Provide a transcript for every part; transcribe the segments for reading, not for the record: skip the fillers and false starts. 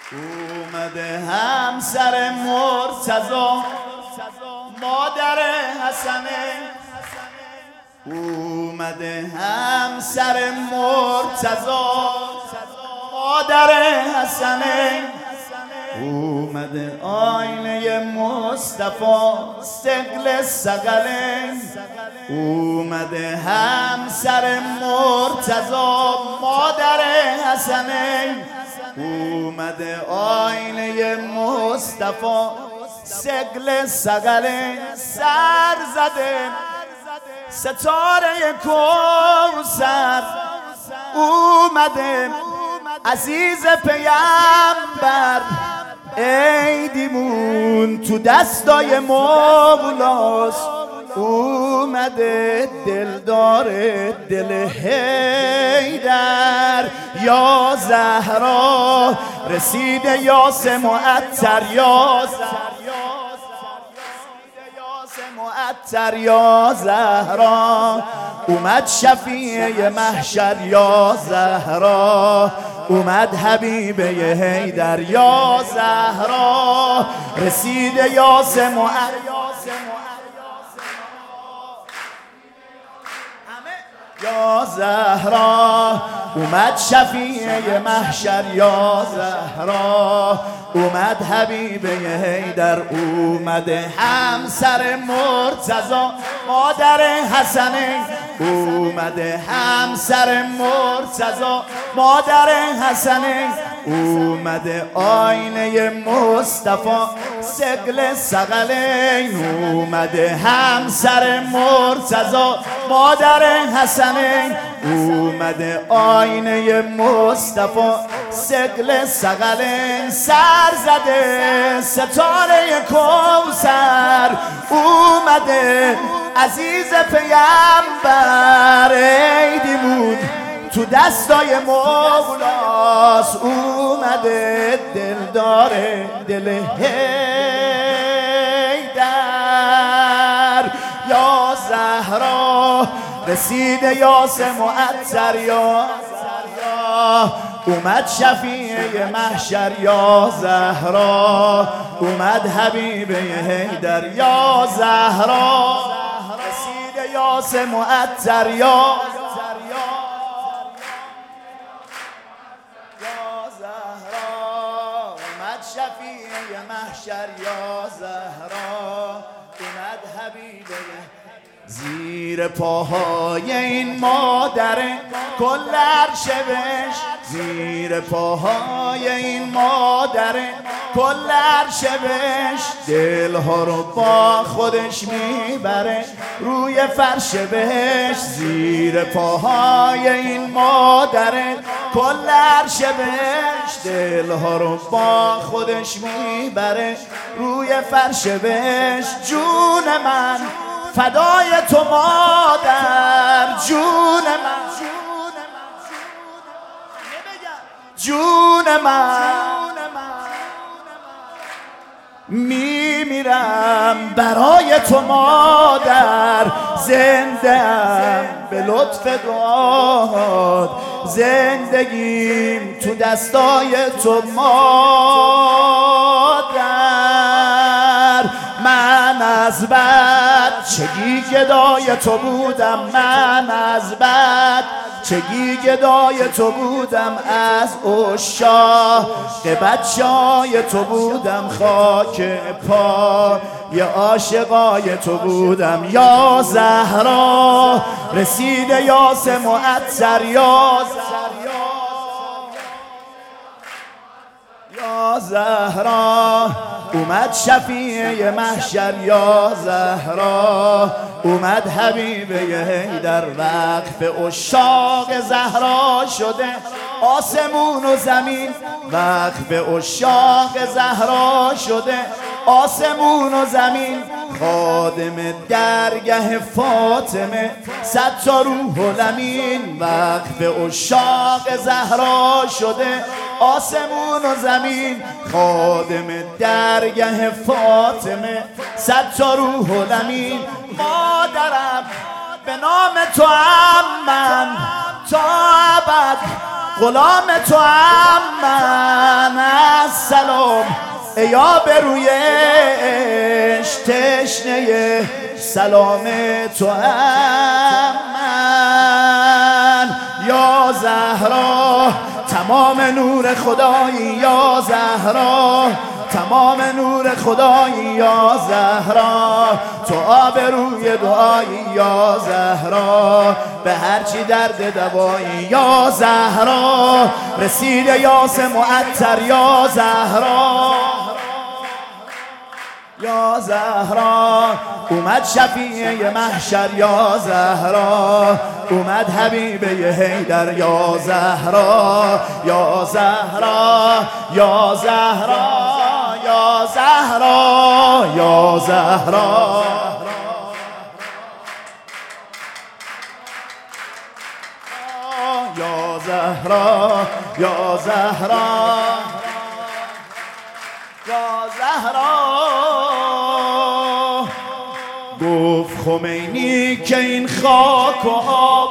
اومده همسر مرتضی مادر حسنه، اومده همسر مرتضی مادر حسنه، اومده آینه مصطفی سقل سقله، اومده همسر مرتضی مادر حسنه، اومده آینه مصطفی سقل سقله، سر زده ستاره کوثر، اومده عزیز پیامبر، عیدیمون تو دستای مولاست، اومده دلدار دل حیدر، یا زهرا رسیده یاس معطر، یا معطر، یا زهرا اومد شفیع محشر، یا زهرا اومد حبیب حیدر، یا زهرا رسیده یاس معطر، یا زهرا اومد شفیع محشر، یا زهرا اومد حبیب حیدر، اومده همسر مرتضی مادر حسنه، اومده همسر مرتضی مادر حسنه، اومده آینه مصطفی سقل ثقلین، اومده همسر مرتضی مادر حسنه، اومده آینه مصطفی سقل ثقلین، سر زده ستاره کوثر، اومده عزیز پیامبر، عیدیمون تو دستای مولاست، اومده دلدار دل حیدر، یا زهرا رسیده یاس معطر، یا زهرا اومد شفیع محشر، یا زهرا اومد حبیب حیدر، یا زهرا رسیده یاس معطر، یا شفیع محشر، یا زهرا اومد حبیب. زیر پاهای این مادر کل عرش بهش، زیر پاهای این مادر کل عرش بهش، دلها رو با خودش میبره روی فرش بهش، زیر پاهای این مادر کل عرش بهش، دلها رو با خودش میبره روی فرش بهش، جون من فدای تو مادر، جون من جون من میمیرم برای تو مادر، زنده‌ام به لطف دعات، زندگیم تو دستای تو مادر، من از بچگی گدای تو بودم، من از بچگی گدای تو بودم، از عشاق بچه‌های تو بودم، خاک پا یه عاشقای تو بودم، یا زهرا رسیده یاس معطر، یا زهرا اومد شفیع محشر، یا زهرا اومد حبیب حیدر، وقف عشاق زهرا شده آسمون و زمین، وقف عشاق زهرا شده آسمون و زمین، خادم درگه فاطمه صد تا روح الامین، وقف عشاق زهرا شده آسمون و زمین، خادم درگه فاطمه صد تا روح الامین، مادرم به نام تو هم من تا ابد غلام تو هم من از سلام، یا به رویش تشنه سلام تو هم من. یا زهرا تمام نور خدایی، یا زهرا تمام نور خدایی، یا زهرا تو آبروی دعایی، یا زهرا به هرچی درد دوایی، یا زهرا رسید یاس معطر، یا زهرا یا زهرا اومد شفیع محشر، یا زهرا اومد حبیب حیدر، یا زهرا یا زهرا یا زهرا یا زهرا یا زهرا یا زهرا یا زهرا یا زهرا. گفت خمینی که این خاک و آب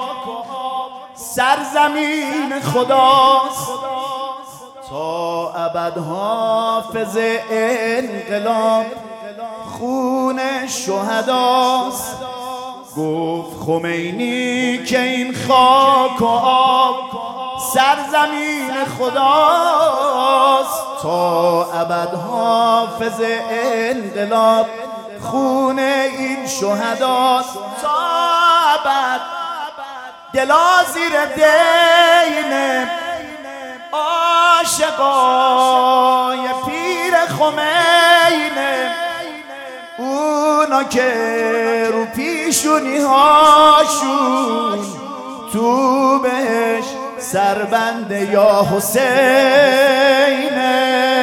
سرزمین خداست، تا ابد حافظ انقلاب خون شهداست. گفت خمینی که این خاک و آب سرزمین خداست، تا ابد حافظ انقلاب خون این شهداست. تا ابد دلا زیر دین عاشقای پیر خمینه، اونا که رو پیشونی هاشون تو بهش سربند یا حسینه.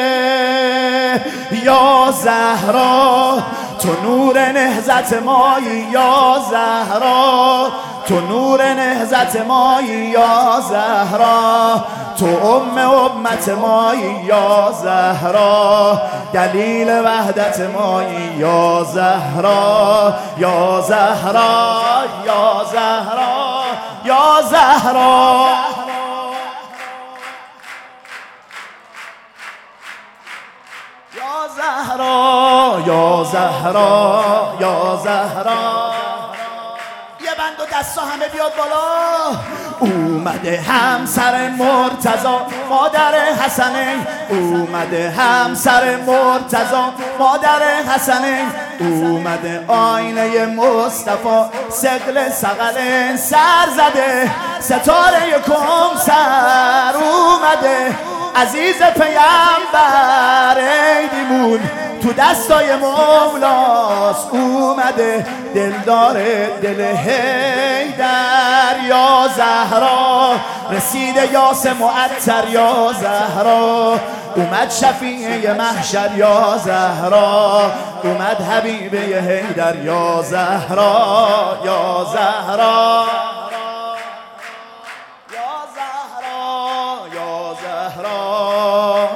یا زهرا تو نور نهضت مایی، یا زهرا تو نور نهضت مایی، یا زهرا تو امت مایی، یا زهرا دلیل وحدت مایی، یا زهرا یا زهرا یا زهرا یا زهرا یا زهرا یا زهرا یا زهرا. یه بند و دستا همه بیاد بالا. اومده همسر مرتضی مادر حسنین، اومده همسر مرتضی مادر حسنین، اومده آینه مصطفی ثقل ثقلین، سر زده ستاره کوثر اومده، عزیز پیامبر عیدیمون تو دستای مولاست، اومده دلدار دل حیدر. یا زهرا رسید یاس معطر، یا زهرا اومد شفیع محشر، یا زهرا اومد حبیب حیدر، یا زهرا یا زهرا یا زهرا یا زهرا.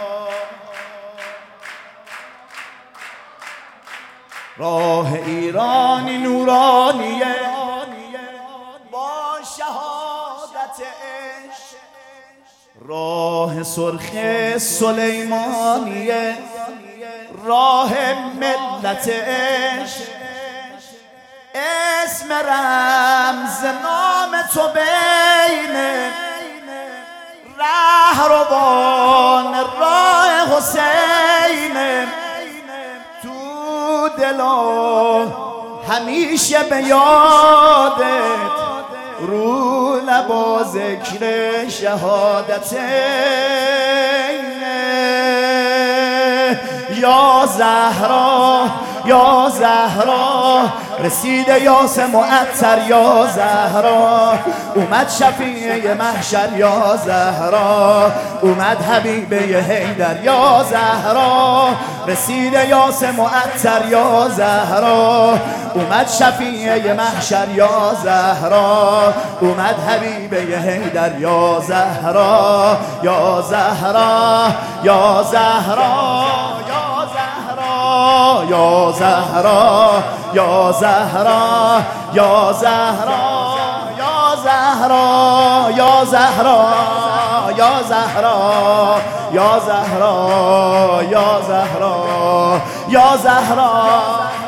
راه ایرانی نورانیه با شهادت عشق، راه سرخ سلیمانیه راه ملت عشق، اسم رمز نام تو بین رهروان راه حسین، تو دلا همیشه به یادت رو لبا ذکر شهادت. یا زهرا یا زهرا رسید یاس معطر، یا زهرا اومد شفیع محشر، یا زهرا اومد حبیب حیدر، یا زهرا رسید یاس معطر، یا زهرا اومد شفیع محشر، یا زهرا اومد حبیب حیدر، یا زهرا یا زهرا یا زهرا یا زهرا یا زهرا یا زهرا یا زهرا یا زهرا. زهرا یا زهرا یا زهرا یا زهرا یا زهرا یا زهرا